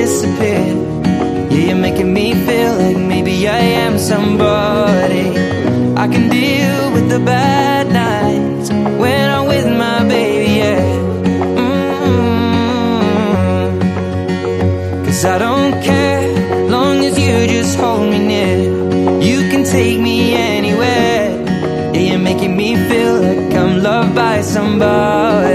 disappear. Yeah, you're making me feel like maybe I am somebody. I can deal with the bad nights when I'm with my baby, yeah. 'Cause I don't care, long as you just hold me near. You can take me anywhere. Yeah, you're making me feel like I'm loved by somebody.